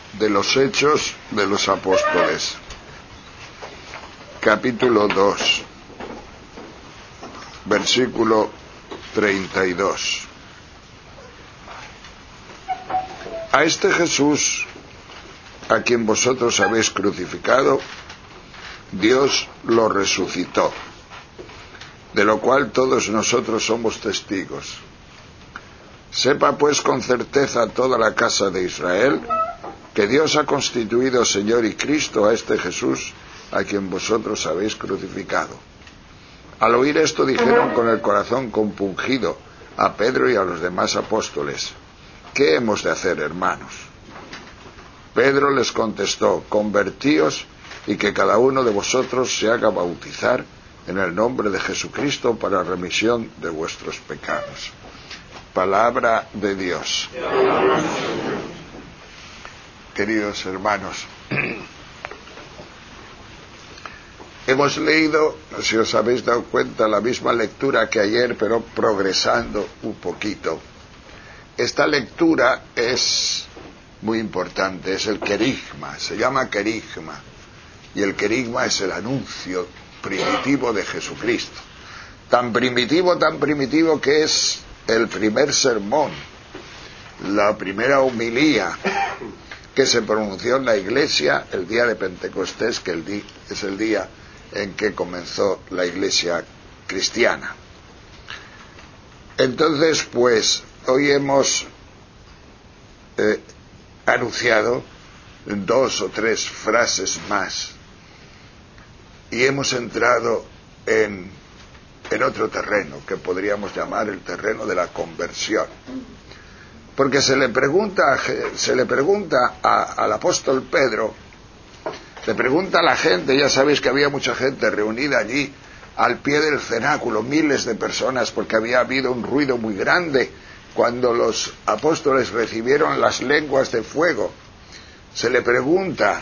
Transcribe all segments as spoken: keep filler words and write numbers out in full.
de los Hechos de los Apóstoles, capítulo dos, versículo treinta y dos. A este Jesús, a quien vosotros habéis crucificado, Dios lo resucitó, de lo cual todos nosotros somos testigos. Sepa pues con certeza toda la casa de Israel que Dios ha constituido Señor y Cristo a este Jesús, a quien vosotros habéis crucificado. Al oír esto dijeron con el corazón compungido a Pedro y a los demás apóstoles: ¿qué hemos de hacer, hermanos? Pedro les contestó: convertíos y que cada uno de vosotros se haga bautizar en el nombre de Jesucristo para remisión de vuestros pecados. Palabra de Dios. Queridos hermanos, hemos leído, si os habéis dado cuenta, la misma lectura que ayer, pero progresando un poquito. Esta lectura es muy importante, es el querigma, se llama querigma, y el querigma es el anuncio primitivo de Jesucristo. Tan primitivo, tan primitivo que es el primer sermón, la primera homilía que se pronunció en la iglesia el día de Pentecostés, que el di- es el día en que comenzó la iglesia cristiana. Entonces, pues, hoy hemos eh, anunciado dos o tres frases más y hemos entrado en, en otro terreno que podríamos llamar el terreno de la conversión. Porque se le pregunta, se le pregunta a, al apóstol Pedro, le pregunta a la gente, ya sabéis que había mucha gente reunida allí al pie del cenáculo, miles de personas, porque había habido un ruido muy grande cuando los apóstoles recibieron las lenguas de fuego. Se le pregunta: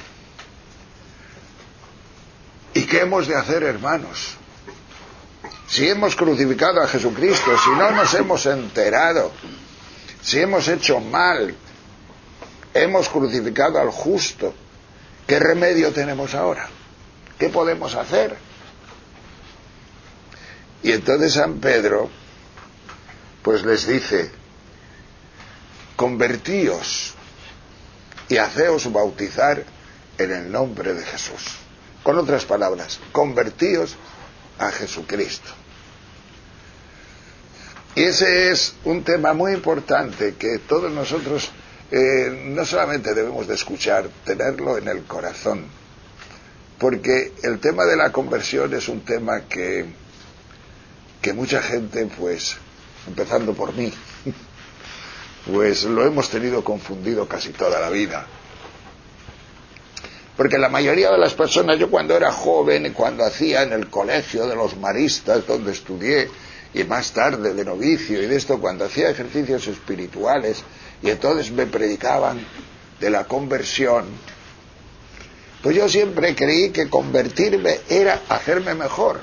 ¿y qué hemos de hacer, hermanos? Si hemos crucificado a Jesucristo, si no nos hemos enterado, si hemos hecho mal, hemos crucificado al justo, ¿qué remedio tenemos ahora? ¿Qué podemos hacer? Y entonces San Pedro pues les dice: convertíos y haceos bautizar en el nombre de Jesús. Con otras palabras, convertíos a Jesucristo. Y ese es un tema muy importante que todos nosotros eh, no solamente debemos de escuchar, tenerlo en el corazón, porque el tema de la conversión es un tema que, que mucha gente, pues, empezando por mí, pues lo hemos tenido confundido casi toda la vida. Porque la mayoría de las personas, yo cuando era joven, cuando hacía en el colegio de los maristas, donde estudié, y más tarde de novicio y de esto, cuando hacía ejercicios espirituales, y entonces me predicaban de la conversión, pues yo siempre creí que convertirme era hacerme mejor.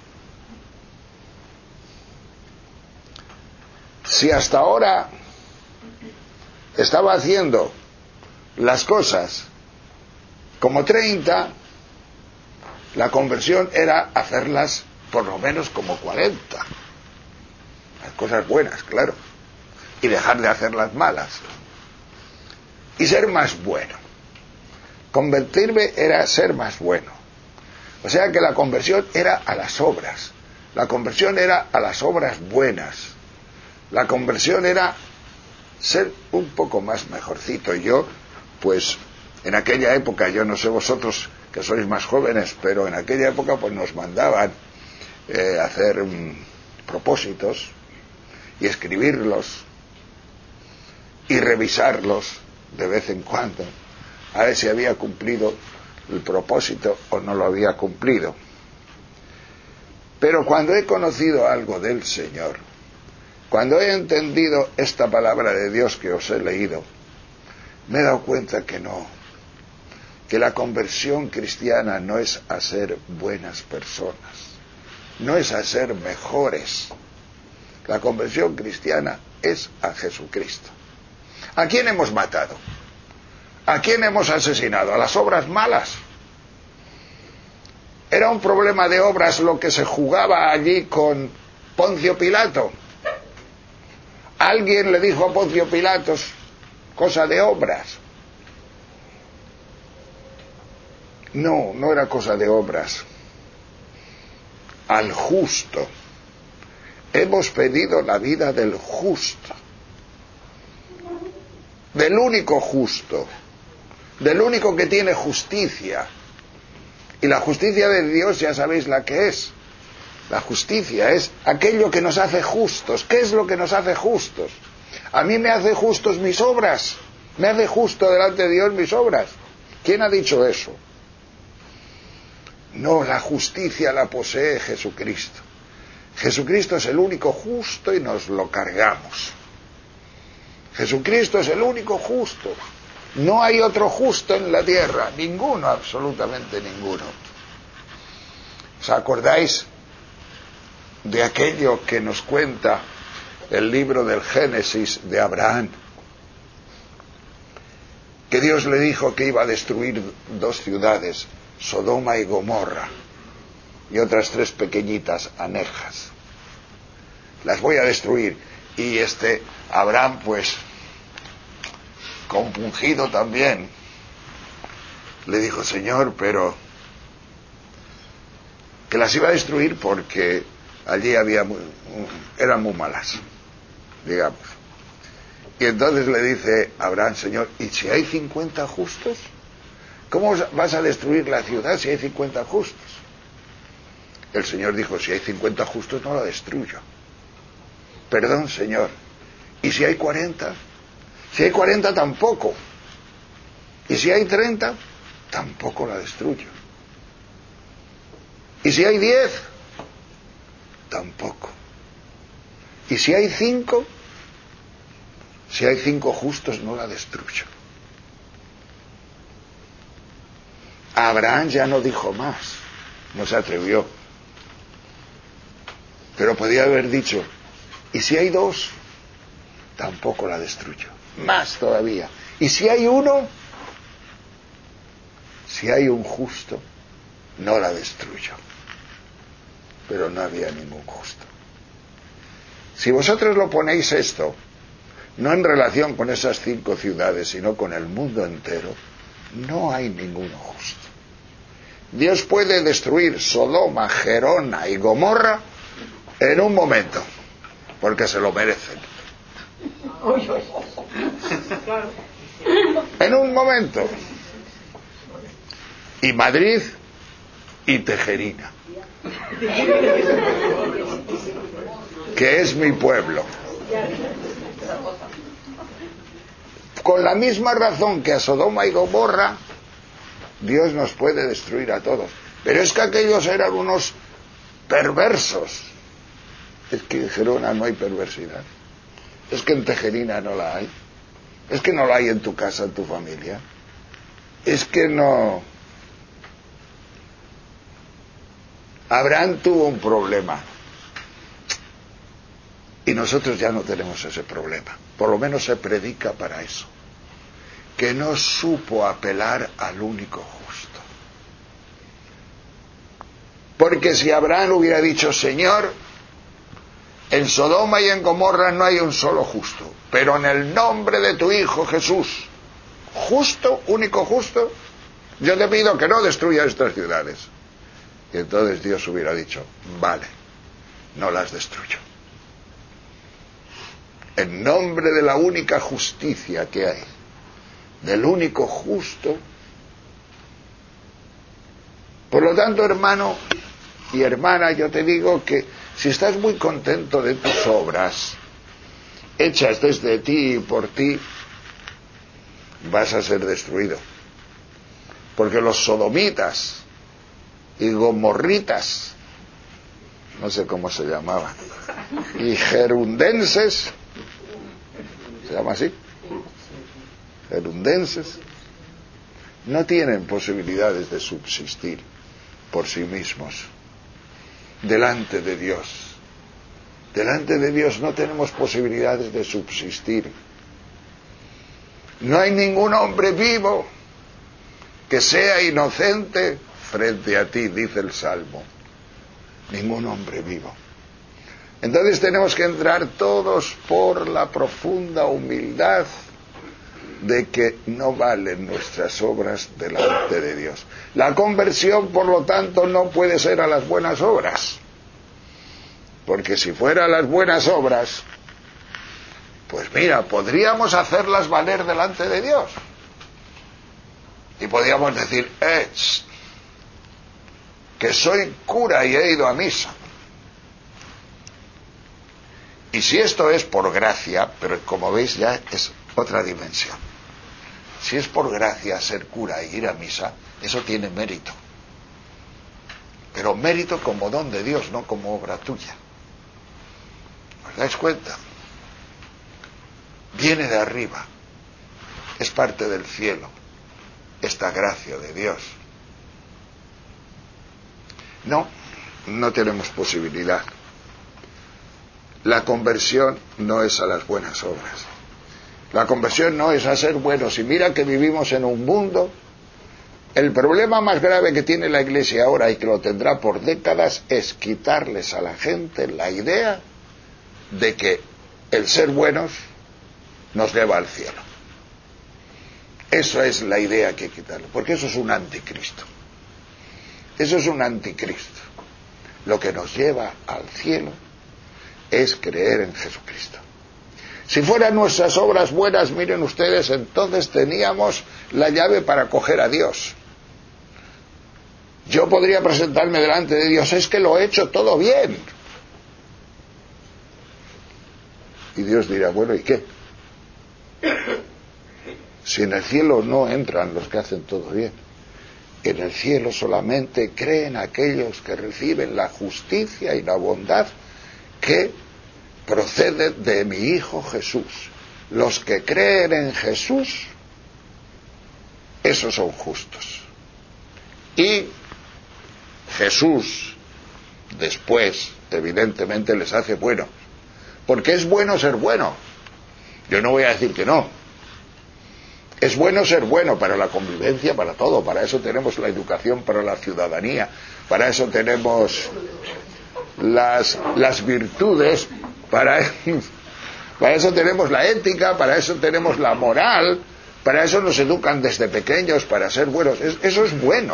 Si hasta ahora estaba haciendo las cosas como treinta, la conversión era hacerlas por lo menos como cuarenta. Las cosas buenas, claro, y dejar de hacer las malas y ser más bueno. Convertirme era ser más bueno. O sea que la conversión era a las obras, la conversión era a las obras buenas, la conversión era ser un poco más mejorcito. Y yo, pues en aquella época, yo no sé vosotros que sois más jóvenes, pero en aquella época pues nos mandaban eh, hacer um, propósitos y escribirlos y revisarlos de vez en cuando, a ver si había cumplido el propósito o no lo había cumplido. Pero cuando he conocido algo del Señor, cuando he entendido esta palabra de Dios que os he leído, me he dado cuenta que no, que la conversión cristiana no es a ser buenas personas, no es a ser mejores. La conversión cristiana es a Jesucristo. ¿A quién hemos matado? ¿A quién hemos asesinado? A las obras malas. Era un problema de obras lo que se jugaba allí con Poncio Pilato. Alguien le dijo a Poncio Pilato, cosa de obras. No, no era cosa de obras. Al justo. Hemos pedido la vida del justo. Del único justo. Del único que tiene justicia. Y la justicia de Dios ya sabéis la que es. La justicia es aquello que nos hace justos. ¿Qué es lo que nos hace justos? A mí me hace justos mis obras. Me hace justo delante de Dios mis obras. ¿Quién ha dicho eso? No, la justicia la posee Jesucristo. Jesucristo es el único justo y nos lo cargamos. Jesucristo es el único justo. No hay otro justo en la tierra, ninguno, absolutamente ninguno. ¿Os acordáis de aquello que nos cuenta el libro del Génesis de Abraham? Que Dios le dijo que iba a destruir dos ciudades, Sodoma y Gomorra, y otras tres pequeñitas anejas. Las voy a destruir. Y este Abraham, pues, compungido también, le dijo: Señor, pero que las iba a destruir porque allí había muy, eran muy malas, digamos. Y entonces le dice Abraham: Señor, ¿y si hay cincuenta justos? ¿Cómo vas a destruir la ciudad si hay cincuenta justos? El Señor dijo: si hay cincuenta justos no la destruyo. Perdón, Señor. ¿Y si hay cuarenta? Si hay cuarenta tampoco. Y si hay treinta, tampoco la destruyo. Y si hay diez, tampoco. Y si hay cinco, si hay cinco justos, no la destruyo. Abraham ya no dijo más, no se atrevió. Pero podía haber dicho: y si hay dos, tampoco la destruyo. Más todavía. Y si hay uno, si hay un justo, no la destruyo. Pero no había ningún justo. Si vosotros lo ponéis esto, no en relación con esas cinco ciudades, sino con el mundo entero, no hay ninguno justo. Dios puede destruir Sodoma, Gerona y Gomorra en un momento, porque se lo merecen. En un momento. Y Madrid y Tejerina, que es mi pueblo. Con la misma razón que a Sodoma y Gomorra, Dios nos puede destruir a todos. Pero es que aquellos eran unos perversos. Es que en Gerona no hay perversidad. Es que en Tejerina no la hay. Es que no la hay en tu casa, en tu familia. Es que no. Abraham tuvo un problema. Y nosotros ya no tenemos ese problema. Por lo menos se predica para eso. Que no supo apelar al único justo. Porque si Abraham hubiera dicho: Señor, en Sodoma y en Gomorra no hay un solo justo, pero en el nombre de tu Hijo Jesús, justo, único justo, yo te pido que no destruyas estas ciudades. Y entonces Dios hubiera dicho: vale, no las destruyo. En nombre de la única justicia que hay, del único justo. Por lo tanto, hermano y hermana, yo te digo que si estás muy contento de tus obras, hechas desde ti y por ti, vas a ser destruido. Porque los sodomitas y gomorritas, no sé cómo se llamaban, y gerundenses, ¿se llama así? Gerundenses, no tienen posibilidades de subsistir por sí mismos delante de Dios. Delante de Dios no tenemos posibilidades de subsistir. No hay ningún hombre vivo que sea inocente frente a ti, dice el Salmo. Ningún hombre vivo. Entonces tenemos que entrar todos por la profunda humildad de que no valen nuestras obras delante de Dios. La conversión, por lo tanto, no puede ser a las buenas obras, porque si fuera a las buenas obras, pues mira, podríamos hacerlas valer delante de Dios y podríamos decir, eh, que soy cura y he ido a misa. Y si esto es por gracia, pero como veis ya es otra dimensión. Si es por gracia ser cura e ir a misa, eso tiene mérito. Pero mérito como don de Dios, no como obra tuya. ¿Os dais cuenta? Viene de arriba. Es parte del cielo. Esta gracia de Dios. No, no tenemos posibilidad. La conversión no es a las buenas obras. La conversión no es a ser buenos. Y mira que vivimos en un mundo. El problema más grave que tiene la Iglesia ahora, y que lo tendrá por décadas, es quitarles a la gente la idea de que el ser buenos nos lleva al cielo. Eso es la idea que hay que quitarle, porque eso es un anticristo. Eso es un anticristo. Lo que nos lleva al cielo es creer en Jesucristo. Si fueran nuestras obras buenas, miren ustedes, entonces teníamos la llave para coger a Dios. Yo podría presentarme delante de Dios, es que lo he hecho todo bien. Y Dios dirá, bueno, ¿y qué? Si en el cielo no entran los que hacen todo bien. En el cielo solamente creen aquellos que reciben la justicia y la bondad que procede de mi Hijo Jesús. Los que creen en Jesús, esos son justos. Y Jesús después, evidentemente, les hace buenos. Porque es bueno ser bueno. Yo no voy a decir que no. Es bueno ser bueno para la convivencia, para todo. Para eso tenemos la educación para la ciudadanía. Para eso tenemos las, las virtudes. Para, para eso tenemos la ética. Para eso tenemos la moral. Para eso nos educan desde pequeños para ser buenos. Es, eso es bueno.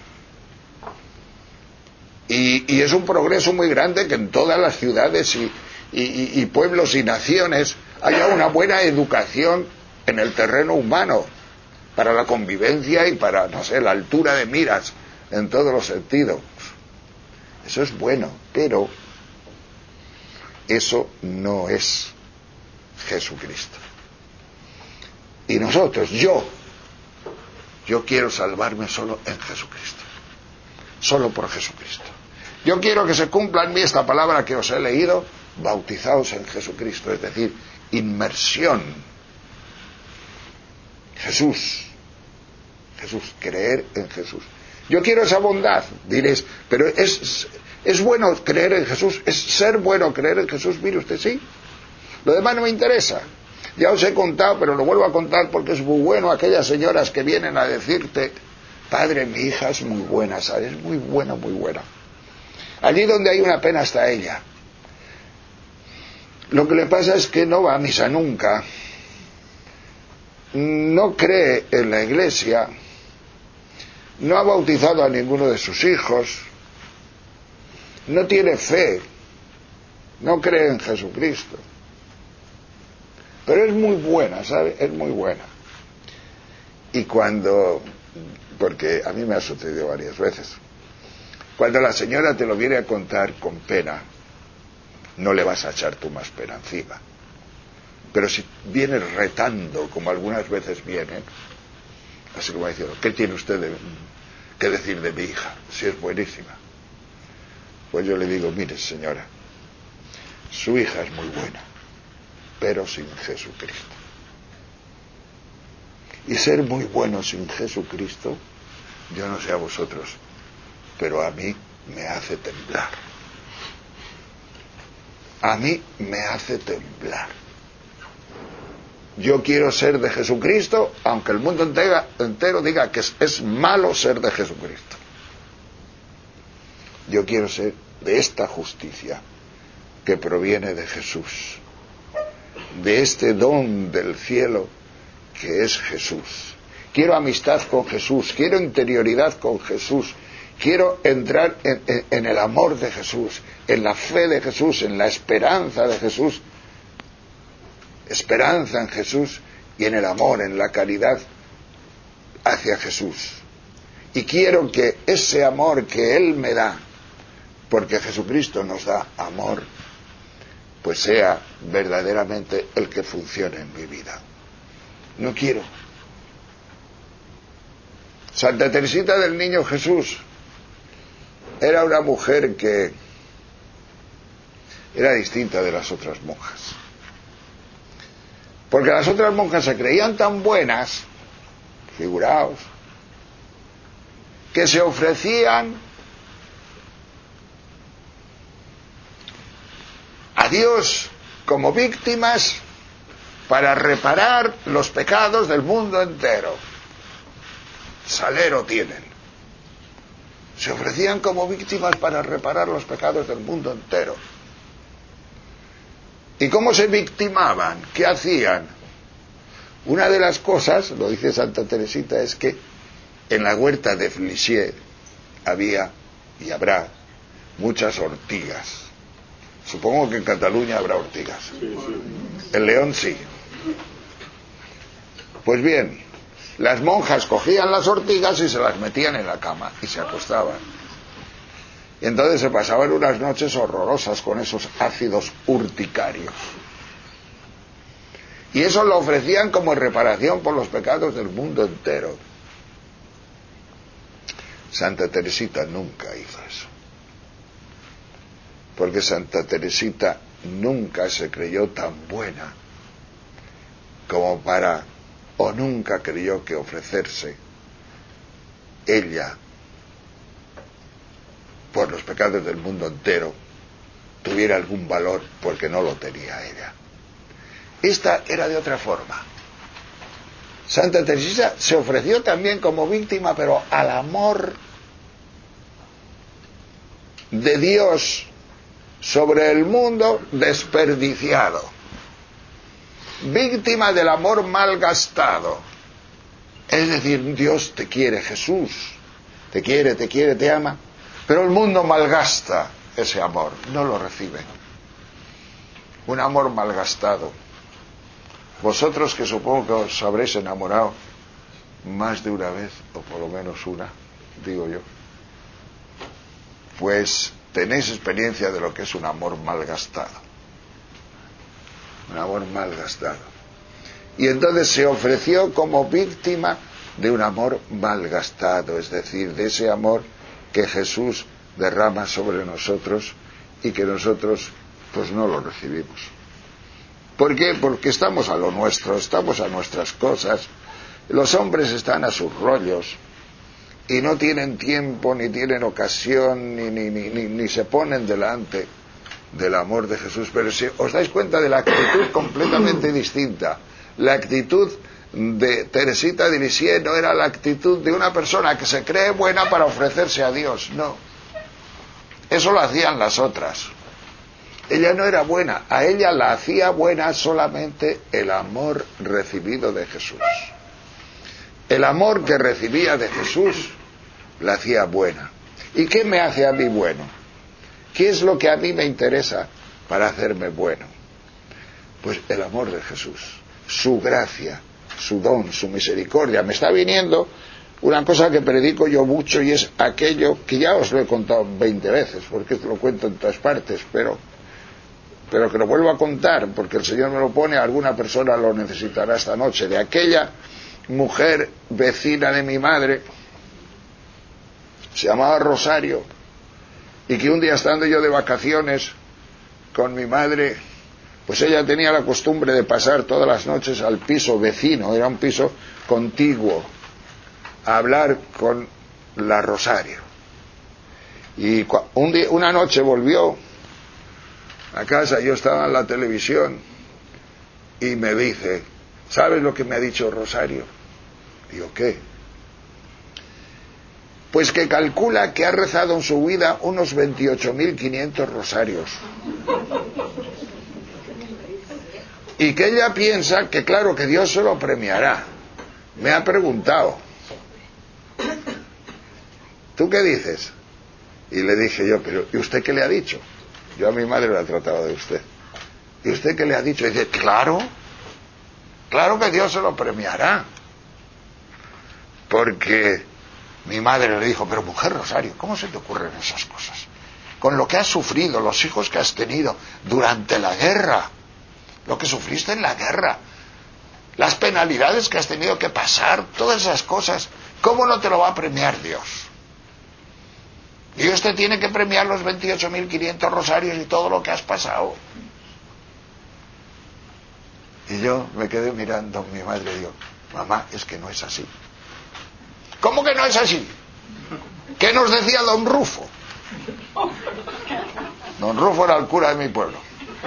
Y, y es un progreso muy grande que en todas las ciudades y, y, y pueblos y naciones haya una buena educación en el terreno humano, para la convivencia y para, no sé, la altura de miras en todos los sentidos. Eso es bueno, pero eso no es Jesucristo. Y nosotros, yo, yo quiero salvarme solo en Jesucristo, solo por Jesucristo. Yo quiero que se cumpla en mí esta palabra que os he leído, bautizados en Jesucristo, es decir, inmersión. Jesús, Jesús, creer en Jesús. Yo quiero esa bondad, diréis, pero es, es bueno creer en Jesús, es ser bueno creer en Jesús, mire usted, sí. Lo demás no me interesa. Ya os he contado, pero lo vuelvo a contar porque es muy bueno, aquellas señoras que vienen a decirte, padre, mi hija es muy buena, ¿sabes? Es muy buena, muy buena. Allí donde hay una pena está ella. Lo que le pasa es que no va a misa nunca. No cree en la Iglesia, no ha bautizado a ninguno de sus hijos, no tiene fe, no cree en Jesucristo. Pero es muy buena, ¿sabe? Es muy buena. Y cuando, porque a mí me ha sucedido varias veces, cuando la señora te lo viene a contar con pena, no le vas a echar tú más pena encima. Pero si viene retando, como algunas veces viene, así como diciendo, ¿qué tiene usted de, que decir de mi hija? Si es buenísima. Pues yo le digo, mire señora, su hija es muy buena, pero sin Jesucristo. Y ser muy bueno sin Jesucristo, yo no sé a vosotros, pero a mí me hace temblar. A mí me hace temblar. Yo quiero ser de Jesucristo, aunque el mundo entero, entero diga que es, es malo ser de Jesucristo. Yo quiero ser de esta justicia que proviene de Jesús, de este don del cielo que es Jesús. Quiero amistad con Jesús, quiero interioridad con Jesús, quiero entrar en, en, en el amor de Jesús, en la fe de Jesús, en la esperanza de Jesús, esperanza en Jesús y en el amor, en la caridad hacia Jesús. Y quiero que ese amor que Él me da, porque Jesucristo nos da amor, pues sea verdaderamente el que funcione en mi vida. No quiero. Santa Teresita del Niño Jesús era una mujer que era distinta de las otras monjas. Porque las otras monjas se creían tan buenas, figuraos, que se ofrecían a Dios como víctimas para reparar los pecados del mundo entero. Salero tienen. Se ofrecían como víctimas para reparar los pecados del mundo entero. ¿Y cómo se victimaban? ¿Qué hacían? Una de las cosas, lo dice Santa Teresita, es que en la huerta de Flisieux había y habrá muchas ortigas. Supongo que en Cataluña habrá ortigas. En León sí. Pues bien, las monjas cogían las ortigas y se las metían en la cama y se acostaban. Y entonces se pasaban unas noches horrorosas con esos ácidos urticarios. Y eso lo ofrecían como reparación por los pecados del mundo entero. Santa Teresita nunca hizo eso. Porque Santa Teresita nunca se creyó tan buena como para, o nunca creyó que ofrecerse ella por los pecados del mundo entero tuviera algún valor, porque no lo tenía ella. Esta era de otra forma. Santa Teresita se ofreció también como víctima, pero al amor de Dios sobre el mundo desperdiciado, víctima del amor malgastado. Es decir, Dios te quiere, Jesús te quiere, te quiere, te ama, pero el mundo malgasta ese amor, no lo recibe. Un amor malgastado. Vosotros, que supongo que os habréis enamorado más de una vez, o por lo menos una, digo yo, pues tenéis experiencia de lo que es un amor malgastado. Un amor malgastado. Y entonces se ofreció como víctima de un amor malgastado, es decir, de ese amor que Jesús derrama sobre nosotros y que nosotros pues no lo recibimos. ¿Por qué? Porque estamos a lo nuestro, estamos a nuestras cosas. Los hombres están a sus rollos y no tienen tiempo, ni tienen ocasión, ni, ni, ni, ni, ni se ponen delante del amor de Jesús. Pero si os dais cuenta de la actitud completamente distinta, la actitud de Teresita de Lisieux no era la actitud de una persona que se cree buena para ofrecerse a Dios, no. Eso lo hacían las otras. Ella no era buena, a ella la hacía buena solamente el amor recibido de Jesús. El amor que recibía de Jesús la hacía buena. ¿Y qué me hace a mí bueno? ¿Qué es lo que a mí me interesa para hacerme bueno? Pues el amor de Jesús, su gracia, su don, su misericordia. Me está viniendo una cosa que predico yo mucho, y es aquello que ya os lo he contado veinte veces, porque lo cuento en todas partes, pero pero que lo vuelvo a contar porque el Señor me lo pone, alguna persona lo necesitará esta noche, de aquella mujer vecina de mi madre, se llamaba Rosario, y que un día, estando yo de vacaciones con mi madre, pues ella tenía la costumbre de pasar todas las noches al piso vecino, era un piso contiguo, a hablar con la Rosario. Y un día, una noche volvió a casa, yo estaba en la televisión y me dice: ¿Sabes lo que me ha dicho Rosario? Digo, ¿qué? Pues que calcula que ha rezado en su vida unos veintiocho mil quinientos rosarios. Y que ella piensa que claro que Dios se lo premiará. Me ha preguntado, ¿tú qué dices? Y le dije yo, pero ¿y usted qué le ha dicho? Yo a mi madre la he tratado de usted. ¿Y usted qué le ha dicho? Y dice, claro, claro que Dios se lo premiará. Porque mi madre le dijo, pero mujer Rosario, ¿cómo se te ocurren esas cosas? Con lo que has sufrido, los hijos que has tenido durante la guerra, lo que sufriste en la guerra, las penalidades que has tenido que pasar, todas esas cosas, ¿cómo no te lo va a premiar Dios? Dios te tiene que premiar los veintiocho mil quinientos rosarios y todo lo que has pasado. Y yo me quedé mirando a mi madre y digo, mamá, es que no es así. ¿Cómo que no es así? ¿Qué nos decía don Rufo? Don Rufo era el cura de mi pueblo.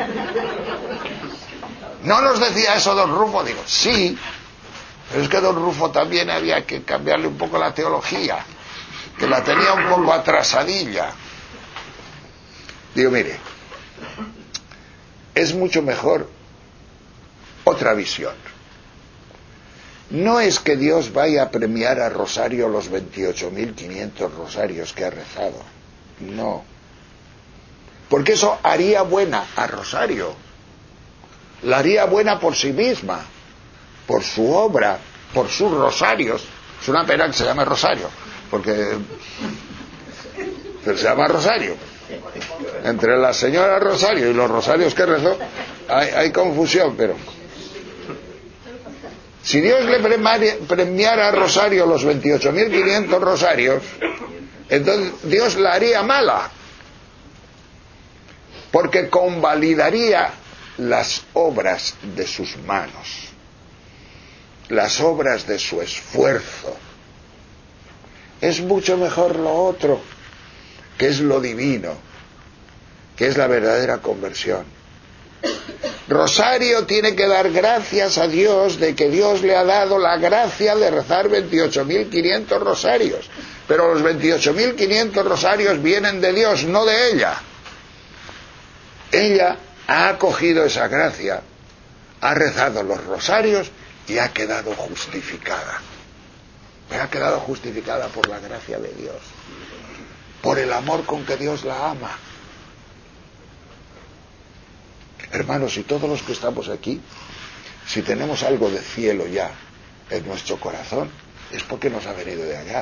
¿No nos decía eso don Rufo? Digo, sí, pero es que don Rufo también había que cambiarle un poco la teología, que la tenía un poco atrasadilla. Digo, mire, es mucho mejor otra visión. No es que Dios vaya a premiar a Rosario los veintiocho mil quinientos rosarios que ha rezado, no, porque eso haría buena a Rosario, la haría buena por sí misma, por su obra, por sus rosarios. Es una pena que se llame Rosario, porque pero se llama Rosario. Entre la señora Rosario y los rosarios que rezó hay, hay confusión, pero si Dios le premiara a Rosario los veintiocho mil quinientos rosarios, entonces Dios la haría mala, porque convalidaría las obras de sus manos, las obras de su esfuerzo. Es mucho mejor lo otro, que es lo divino, que es la verdadera conversión. Rosario tiene que dar gracias a Dios de que Dios le ha dado la gracia de rezar veintiocho mil quinientos rosarios, pero los veintiocho mil quinientos rosarios vienen de Dios, no de ella. Ella ha acogido esa gracia, ha rezado los rosarios y ha quedado justificada. Pero ha quedado justificada por la gracia de Dios, por el amor con que Dios la ama. Hermanos, y todos los que estamos aquí, si tenemos algo de cielo ya en nuestro corazón, es porque nos ha venido de allá.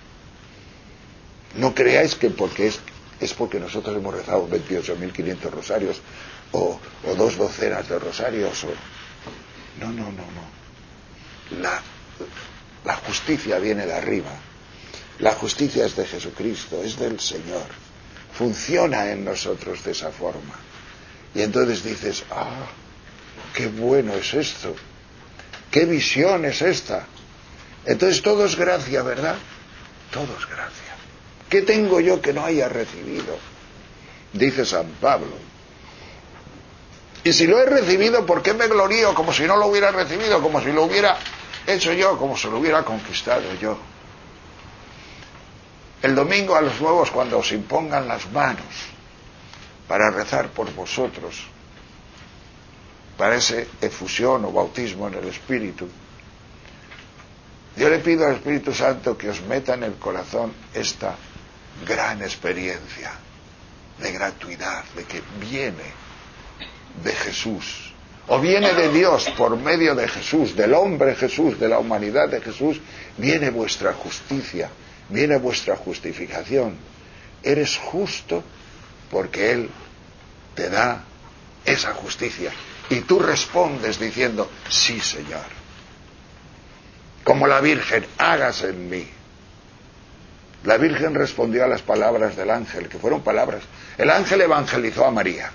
No creáis que porque es, es porque nosotros hemos rezado veintiocho mil quinientos rosarios o, o dos docenas de rosarios o... no, no, no, no. La, la justicia viene de arriba. La justicia es de Jesucristo, es del Señor. Funciona en nosotros de esa forma. Y entonces dices, ah, qué bueno es esto, qué visión es esta. Entonces todo es gracia, ¿verdad? Todo es gracia. ¿Qué tengo yo que no haya recibido? Dice San Pablo. Y si lo he recibido, ¿por qué me glorío como si no lo hubiera recibido? Como si lo hubiera hecho yo, como si lo hubiera conquistado yo. El domingo a los nuevos, cuando os impongan las manos para rezar por vosotros, para ese efusión o bautismo en el Espíritu, yo le pido al Espíritu Santo que os meta en el corazón esta gran experiencia de gratuidad, de que viene de Jesús, o viene de Dios por medio de Jesús, del hombre Jesús, de la humanidad de Jesús, viene vuestra justicia, viene vuestra justificación. Eres justo porque Él te da esa justicia y tú respondes diciendo, sí, Señor. Como la Virgen, hágase en mí. La Virgen respondió a las palabras del ángel, que fueron palabras. El ángel evangelizó a María,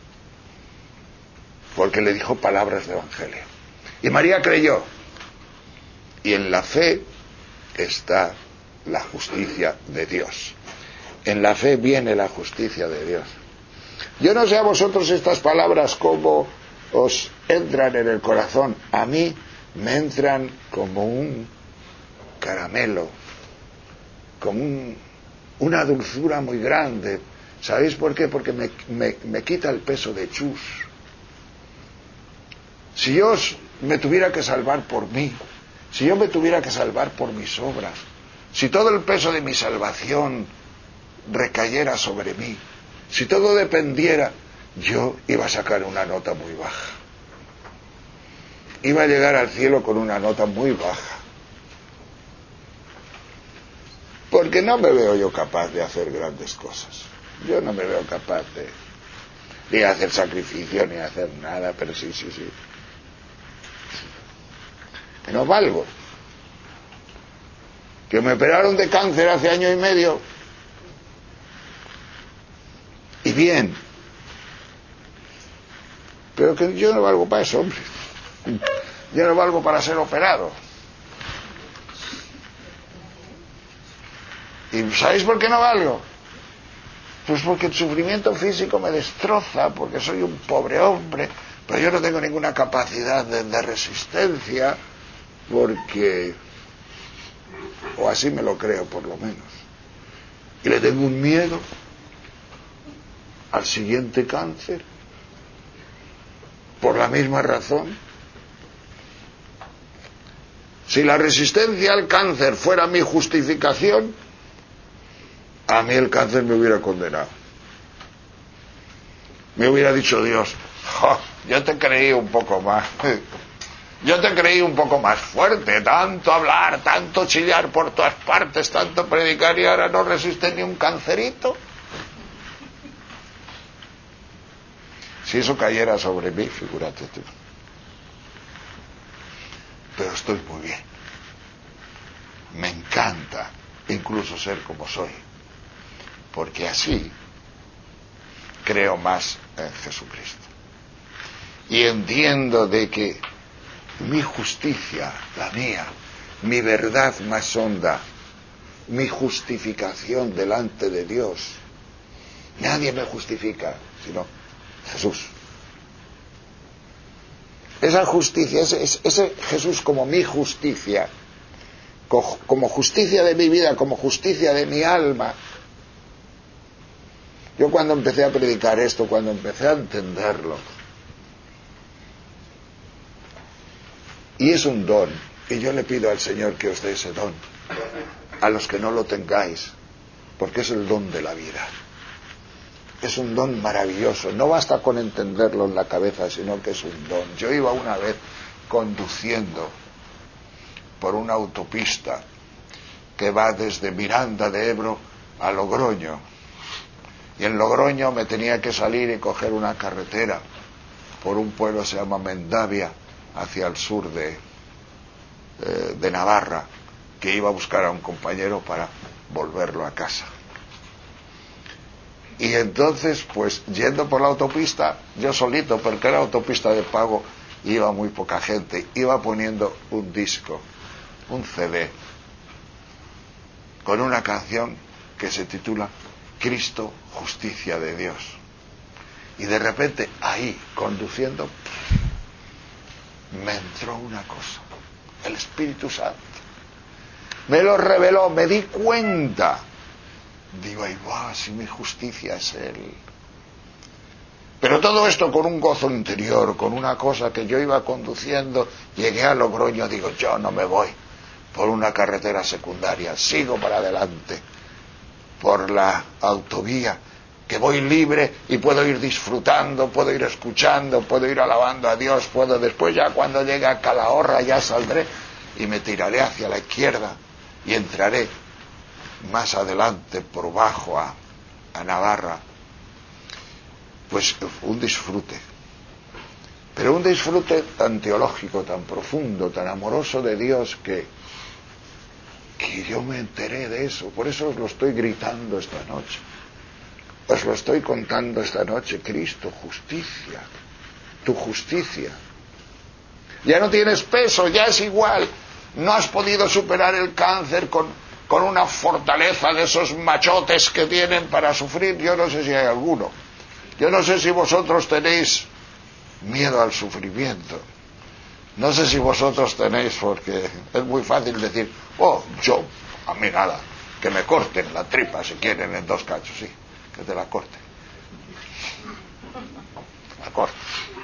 porque le dijo palabras de evangelio. Y María creyó. Y en la fe está la justicia de Dios. En la fe viene la justicia de Dios. Yo no sé a vosotros estas palabras cómo os entran en el corazón. A mí me entran como un caramelo, como un, una dulzura muy grande. ¿Sabéis por qué? Porque me, me, me quita el peso de chus. Si yo me tuviera que salvar por mí, si yo me tuviera que salvar por mis obras, si todo el peso de mi salvación recayera sobre mí, si todo dependiera, yo iba a sacar una nota muy baja. Iba a llegar al cielo con una nota muy baja. Porque no me veo yo capaz de hacer grandes cosas. Yo no me veo capaz de ni hacer sacrificio, ni hacer nada, pero sí, sí, sí. Que no valgo. Que me operaron de cáncer hace año y medio. Y bien. Pero que yo no valgo para eso, hombre. Yo no valgo para ser operado. ¿Y sabéis por qué no valgo? Pues porque el sufrimiento físico me destroza, porque soy un pobre hombre, pero yo no tengo ninguna capacidad de, de resistencia, porque, o así me lo creo por lo menos, y le tengo un miedo al siguiente cáncer, por la misma razón. Si la resistencia al cáncer fuera mi justificación, a mí el cáncer me hubiera condenado. Me hubiera dicho Dios, ¡jo! Yo te creí un poco más, yo te creí un poco más fuerte, tanto hablar, tanto chillar por todas partes, tanto predicar, y ahora no resiste ni un cancerito. Si eso cayera sobre mí, figúrate tú. Pero estoy muy bien. Me encanta incluso ser como soy, porque así creo más en Jesucristo. Y entiendo de que mi justicia, la mía, mi verdad más honda, mi justificación delante de Dios, nadie me justifica sino Jesús. Esa justicia, ese, ese Jesús como mi justicia, como justicia de mi vida, como justicia de mi alma. Yo cuando empecé a predicar esto, cuando empecé a entenderlo, y es un don, y yo le pido al Señor que os dé ese don, a los que no lo tengáis, porque es el don de la vida. Es un don maravilloso, no basta con entenderlo en la cabeza, sino que es un don. Yo iba una vez conduciendo por una autopista que va desde Miranda de Ebro a Logroño, y en Logroño me tenía que salir y coger una carretera por un pueblo que se llama Mendavia, hacia el sur de, eh, de Navarra, que iba a buscar a un compañero para volverlo a casa. Y entonces, pues, yendo por la autopista, yo solito, porque era autopista de pago, iba muy poca gente, iba poniendo un disco, un C D, con una canción que se titula Cristo, justicia de Dios. Y de repente, ahí, conduciendo, me entró una cosa, el Espíritu Santo. Me lo reveló, me di cuenta. Digo, ay, va, si mi justicia es Él. Pero todo esto con un gozo interior, con una cosa que yo iba conduciendo, llegué a Logroño, digo, yo no me voy por una carretera secundaria, sigo para adelante, por la autovía, que voy libre y puedo ir disfrutando, puedo ir escuchando, puedo ir alabando a Dios, puedo después ya cuando llegue a Calahorra ya saldré y me tiraré hacia la izquierda y entraré más adelante por bajo a, a Navarra. Pues un disfrute, pero un disfrute tan teológico, tan profundo, tan amoroso de Dios que, que yo me enteré de eso. Por eso os lo estoy gritando esta noche, os lo estoy contando esta noche. Cristo, justicia, tu justicia. Ya no tienes peso, ya es igual. No has podido superar el cáncer con, con una fortaleza de esos machotes que tienen para sufrir. Yo no sé si hay alguno. Yo no sé si vosotros tenéis miedo al sufrimiento. No sé si vosotros tenéis, porque es muy fácil decir, oh, yo, a mí nada, que me corten la tripa si quieren en dos cachos, sí, que te la corten. La corten.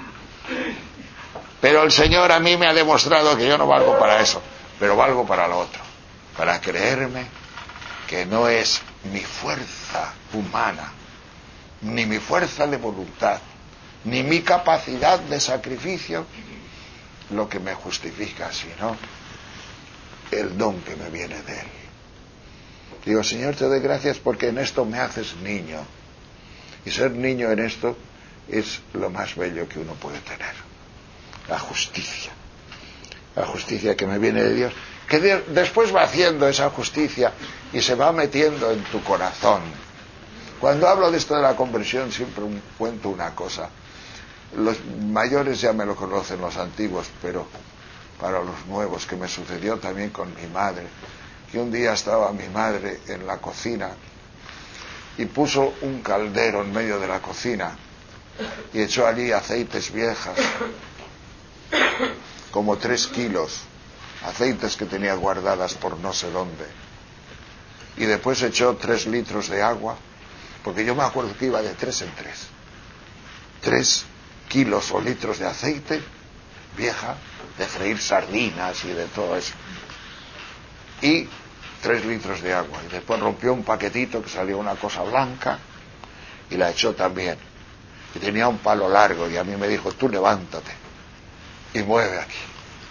Pero el Señor a mí me ha demostrado que yo no valgo para eso, pero valgo para lo otro, para creerme que no es mi fuerza humana, ni mi fuerza de voluntad, ni mi capacidad de sacrificio lo que me justifica, sino el don que me viene de Él. Digo, Señor, te doy gracias porque en esto me haces niño, y ser niño en esto es lo más bello que uno puede tener, la justicia, la justicia que me viene de Dios, que de, después va haciendo esa justicia y se va metiendo en tu corazón. Cuando hablo de esto de la conversión siempre cuento una cosa. Los mayores ya me lo conocen, los antiguos, pero para los nuevos, que me sucedió también con mi madre, que un día estaba mi madre en la cocina y puso un caldero en medio de la cocina y echó allí aceites viejas, como tres kilos, aceites que tenía guardadas por no sé dónde, y después echó tres litros de agua, porque yo me acuerdo que iba de tres en tres, tres kilos o litros de aceite vieja, de freír sardinas y de todo eso, y tres litros de agua, y después rompió un paquetito que salió una cosa blanca y la echó también, y tenía un palo largo, y a mí me dijo, tú levántate y mueve aquí.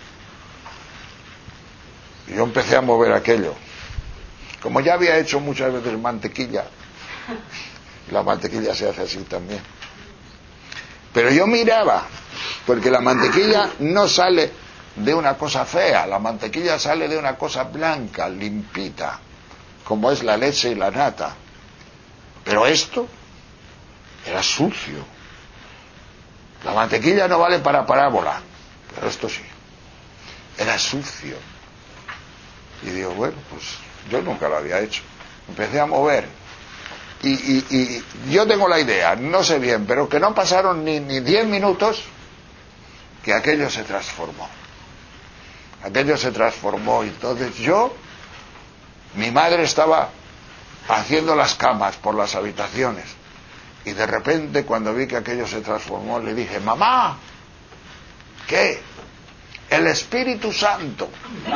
Y yo empecé a mover aquello, como ya había hecho muchas veces mantequilla, la mantequilla se hace así también, pero yo miraba, porque la mantequilla no sale de una cosa fea, la mantequilla sale de una cosa blanca, limpita, como es la leche y la nata, pero esto era sucio. La mantequilla no vale para parábola, pero esto sí, era sucio. Y digo, bueno, pues yo nunca lo había hecho. Empecé a mover y, y, y yo tengo la idea, no sé bien, pero que no pasaron ni, ni diez minutos que aquello se transformó. Aquello se transformó. Entonces yo, mi madre estaba haciendo las camas por las habitaciones, y de repente cuando vi que aquello se transformó le dije, mamá, ¿qué? El Espíritu Santo.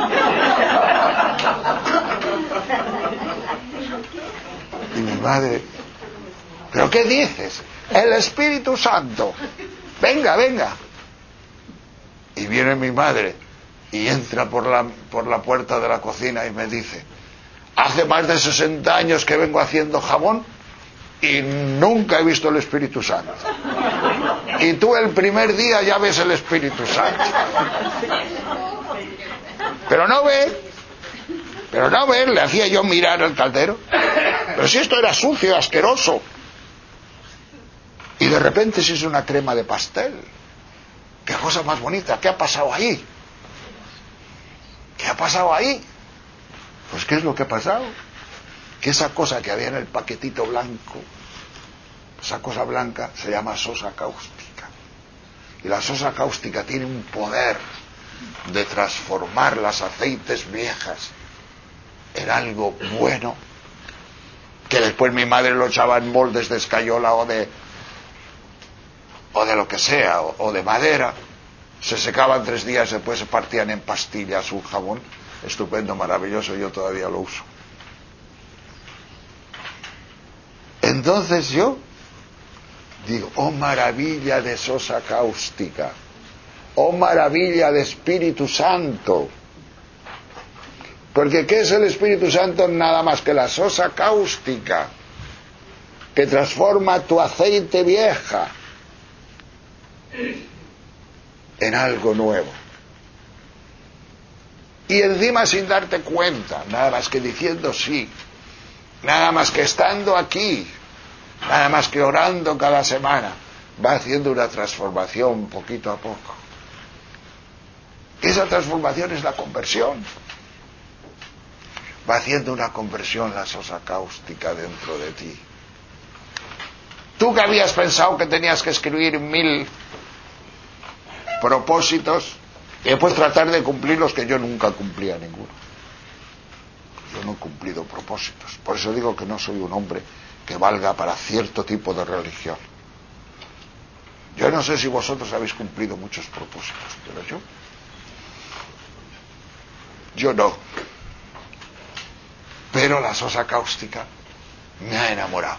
Y mi madre, ¿pero qué dices? El Espíritu Santo. Venga, venga. Y viene mi madre y entra por la, por la puerta de la cocina y me dice, hace más de sesenta años que vengo haciendo jabón y nunca he visto el Espíritu Santo. Y tú el primer día ya ves el Espíritu Santo. Pero no ve, pero no ve, le hacía yo mirar el caldero. Pero si esto era sucio, asqueroso. Y de repente se hizo una crema de pastel. ¡Qué cosa más bonita! ¿Qué ha pasado ahí? ¿Qué ha pasado ahí? Pues ¿qué es lo que ha pasado? Que esa cosa que había en el paquetito blanco, esa cosa blanca se llama sosa cáustica. Y la sosa cáustica tiene un poder de transformar las aceites viejas en algo bueno, que después mi madre lo echaba en moldes de escayola o de o de lo que sea, o, o de madera, se secaban tres días, después se partían en pastillas, un jabón estupendo, maravilloso, yo todavía lo uso. Entonces yo digo, oh maravilla de sosa cáustica, oh maravilla de Espíritu Santo, porque ¿qué es el Espíritu Santo? Nada más que la sosa cáustica que transforma tu aceite vieja en algo nuevo, y encima sin darte cuenta, nada más que diciendo sí, nada más que estando aquí, nada más que orando cada semana, va haciendo una transformación poquito a poco. Esa transformación es la conversión. Va haciendo una conversión la sosa cáustica dentro de ti. Tú que habías pensado que tenías que escribir mil propósitos y después tratar de cumplir los que yo nunca cumplía ninguno. Yo no he cumplido propósitos. Por eso digo que no soy un hombre que valga para cierto tipo de religión. Yo no sé si vosotros habéis cumplido muchos propósitos, pero yo, yo no. Pero la sosa cáustica me ha enamorado.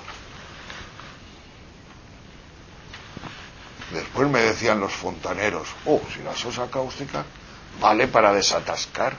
Después me decían los fontaneros, oh, si la sosa cáustica vale para desatascar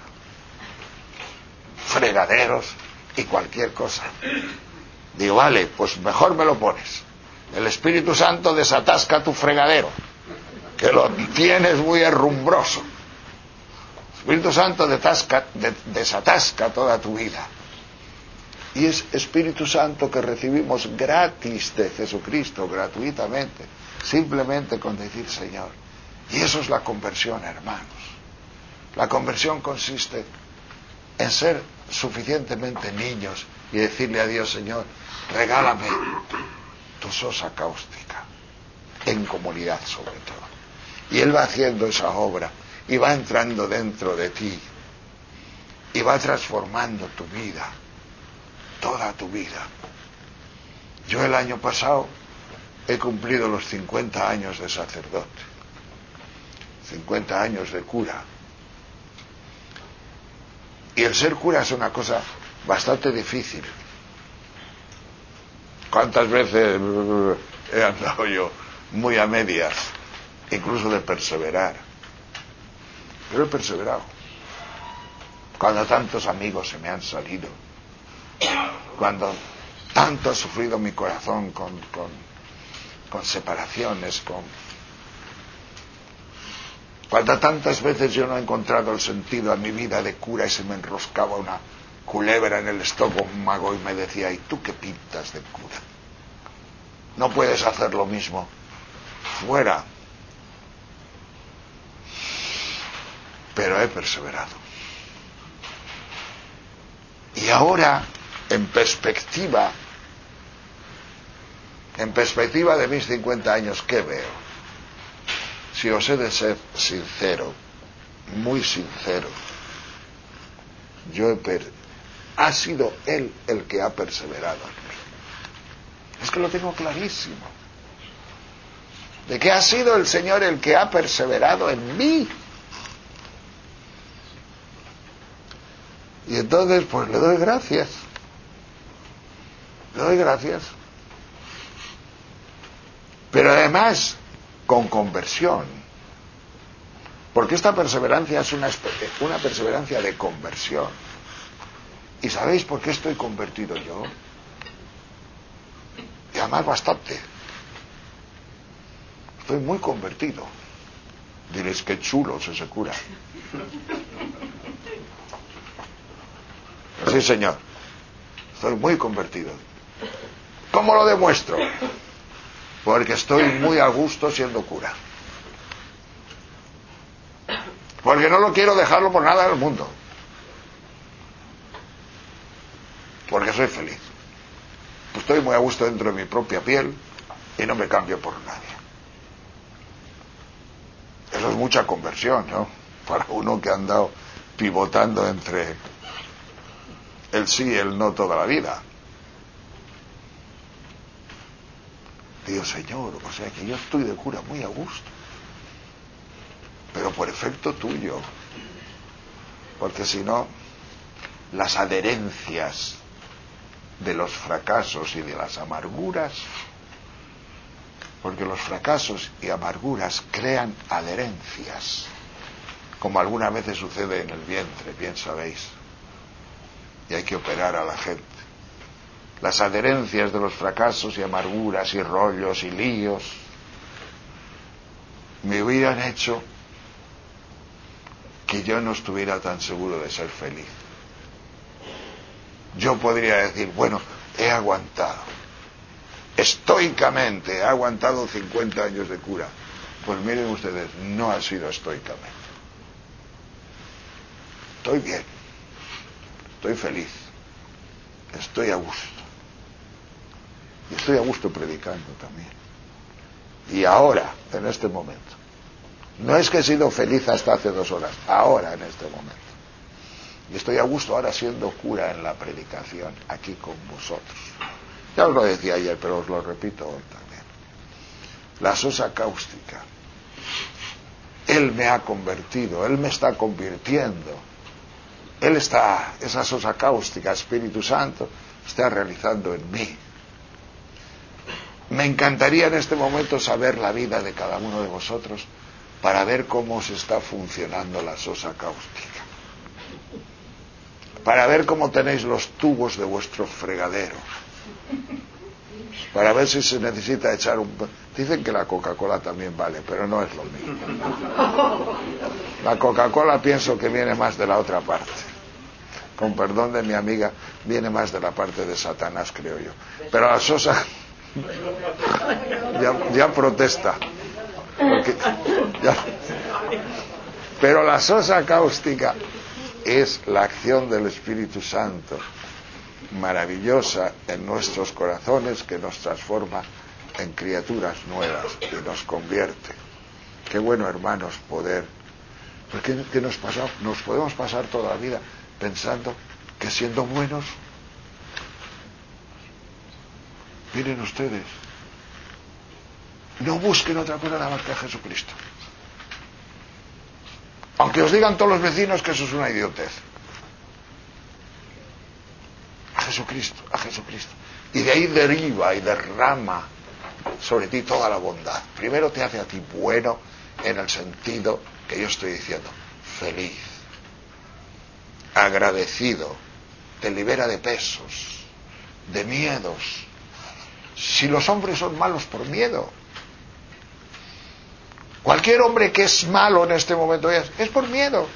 fregaderos y cualquier cosa. Digo, vale, pues mejor me lo pones. El Espíritu Santo desatasca tu fregadero, que lo tienes muy herrumbroso. El Espíritu Santo detasca, de, desatasca toda tu vida. Y es Espíritu Santo que recibimos gratis de Jesucristo, gratuitamente, simplemente con decir Señor. Y eso es la conversión, hermanos. La conversión consiste en ser suficientemente niños y decirle a Dios, Señor, regálame tu sosa cáustica, en comunidad sobre todo. Y Él va haciendo esa obra y va entrando dentro de ti y va transformando tu vida, toda tu vida. Yo el año pasado he cumplido los cincuenta años de sacerdote, cincuenta años de cura. Y el ser cura es una cosa bastante difícil. ¿Cuántas veces he andado yo muy a medias, incluso de perseverar? Pero he perseverado. Cuando tantos amigos se me han salido, cuando tanto ha sufrido mi corazón con, con, con separaciones, con... cuando tantas veces yo no he encontrado el sentido a mi vida de cura y se me enroscaba una culebra en el estómago y me decía, ¿y tú qué pintas de cura? No puedes hacer lo mismo fuera. Pero he perseverado. Y ahora, en perspectiva, en perspectiva de mis cincuenta años, ¿qué veo? Si os he de ser sincero, muy sincero, yo he per... ha sido Él el que ha perseverado en mí. Es que lo tengo clarísimo. De que ha sido el Señor el que ha perseverado en mí. Y entonces, pues le doy gracias. Le doy gracias. Pero además, con conversión. Porque esta perseverancia es una, una perseverancia de conversión. ¿Y sabéis por qué estoy convertido yo? Y además bastante. Estoy muy convertido. Diréis, qué chulo es ese cura. Sí, señor. Estoy muy convertido. ¿Cómo lo demuestro? Porque estoy muy a gusto siendo cura. Porque no lo quiero dejarlo por nada del mundo. Porque soy feliz. Estoy muy a gusto dentro de mi propia piel y no me cambio por nadie. Eso es mucha conversión, ¿no? Para uno que ha andado pivotando entre el sí y el no toda la vida. Digo, Señor, o sea que yo estoy de cura muy a gusto, pero por efecto tuyo, porque si no, las adherencias de los fracasos y de las amarguras, porque los fracasos y amarguras crean adherencias, como algunas veces sucede en el vientre, bien sabéis, y hay que operar a la gente. Las adherencias de los fracasos y amarguras y rollos y líos me hubieran hecho que yo no estuviera tan seguro de ser feliz. Yo podría decir, bueno, he aguantado, estoicamente, he aguantado cincuenta años de cura. Pues miren ustedes, no ha sido estoicamente. Estoy bien, estoy feliz, estoy a gusto. Y estoy a gusto predicando también. Y ahora, en este momento, No es que he sido feliz hasta hace dos horas, ahora en este momento. Y estoy a gusto ahora siendo cura en la predicación, aquí con vosotros. Ya os lo decía ayer, pero os lo repito hoy también. La sosa cáustica. Él me ha convertido, Él me está convirtiendo. Él está, esa sosa cáustica, Espíritu Santo, está realizando en mí. Me encantaría en este momento saber la vida de cada uno de vosotros para ver cómo se está funcionando la sosa cáustica. Para ver cómo tenéis los tubos de vuestro fregadero. Para ver si se necesita echar un... Dicen que la Coca-Cola también vale, pero no es lo mismo. La Coca-Cola pienso que viene más de la otra parte. Con perdón de mi amiga, viene más de la parte de Satanás, creo yo. Pero la sosa... ya, ya protesta. Porque ya... Pero la sosa cáustica es la acción del Espíritu Santo maravillosa en nuestros corazones, que nos transforma en criaturas nuevas y nos convierte. Qué bueno, hermanos, poder, porque que nos pasa, nos podemos pasar toda la vida pensando que siendo buenos, miren ustedes, no busquen otra cosa nada más que a Jesucristo. Aunque os digan todos los vecinos que eso es una idiotez. A Jesucristo, a Jesucristo. Y de ahí deriva y derrama sobre ti toda la bondad. Primero te hace a ti bueno en el sentido que yo estoy diciendo, feliz, agradecido, te libera de pesos, de miedos. Si los hombres son malos por miedo, cualquier hombre que es malo en este momento es, es por miedo.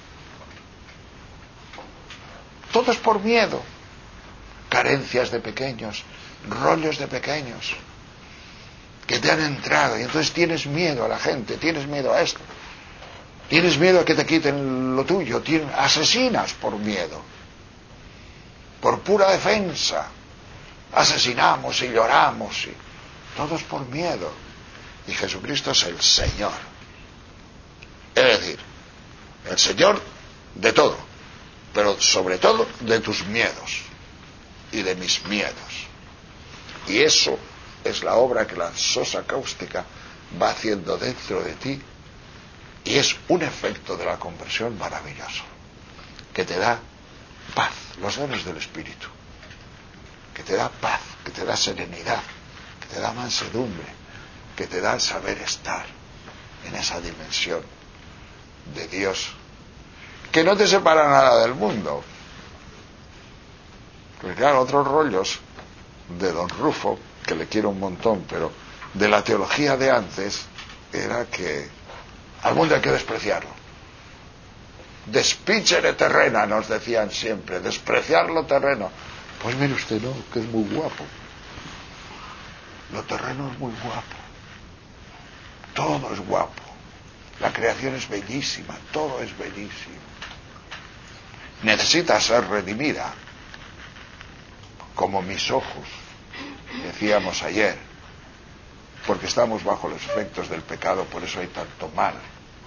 Todo es por miedo. Carencias de pequeños, rollos de pequeños que te han entrado, y entonces tienes miedo a la gente, tienes miedo a esto, tienes miedo a que te quiten lo tuyo, tienes, asesinas por miedo, por pura defensa, asesinamos y lloramos, y todo es por miedo. Y Jesucristo es el Señor, es decir, el Señor de todo, pero sobre todo de tus miedos y de mis miedos. Y eso es la obra que la sosa cáustica va haciendo dentro de ti, y es un efecto de la conversión maravilloso, que te da paz, los dones del Espíritu, que te da paz, que te da serenidad, que te da mansedumbre, que te da saber estar en esa dimensión de Dios, que no te separa nada del mundo. Porque claro, otros rollos de don Rufo, que le quiero un montón, pero de la teología de antes, era que al mundo hay que despreciarlo. Despichere terrena, nos decían siempre, despreciar lo terreno. Pues mire usted, no, que es muy guapo. Lo terreno es muy guapo. Todo es guapo. La creación es bellísima, todo es bellísimo. Necesita ser redimida, como mis ojos, decíamos ayer, porque estamos bajo los efectos del pecado, por eso hay tanto mal.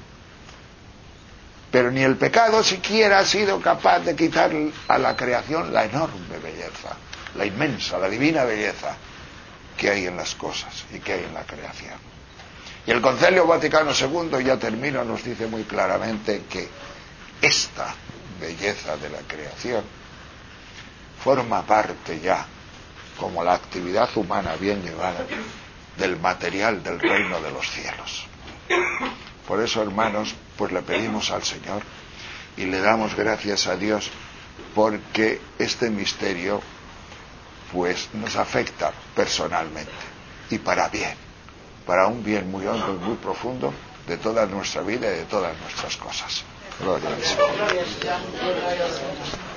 Pero ni el pecado siquiera ha sido capaz de quitar a la creación la enorme belleza, la inmensa, la divina belleza que hay en las cosas y que hay en la creación. Y el Concilio Vaticano segundo, ya termino, nos dice muy claramente que esta belleza de la creación forma parte ya, como la actividad humana bien llevada, del material del reino de los cielos. Por eso, hermanos, pues le pedimos al Señor y le damos gracias a Dios, porque este misterio pues nos afecta personalmente, y para bien, para un bien muy hondo y muy profundo de toda nuestra vida y de todas nuestras cosas. Gloria al Señor.